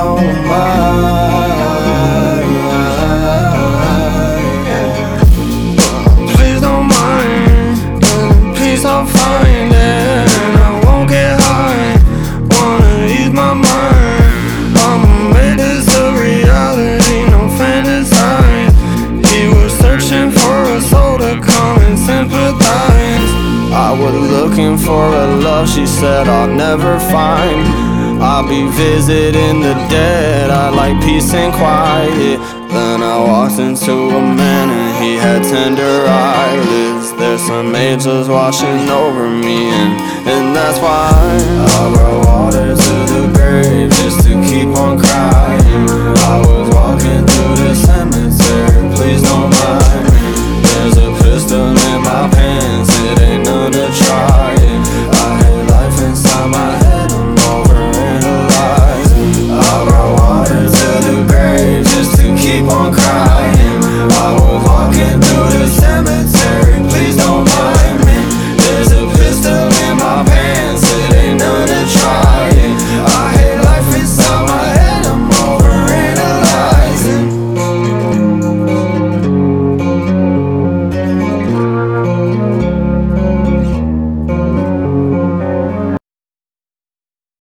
don't mind. Please don't mind, peace I'll find it. I won't get high, wanna ease my mind. I'ma make this a reality, no fantasize. He was searching for a soul to come and sympathize. I was looking for a love she said I'll never find. I'll be visiting the dead, I like peace and quiet. Then I walked into a man and he had tender eyelids. There's some angels watching over me, and that's why I brought water to the grave, just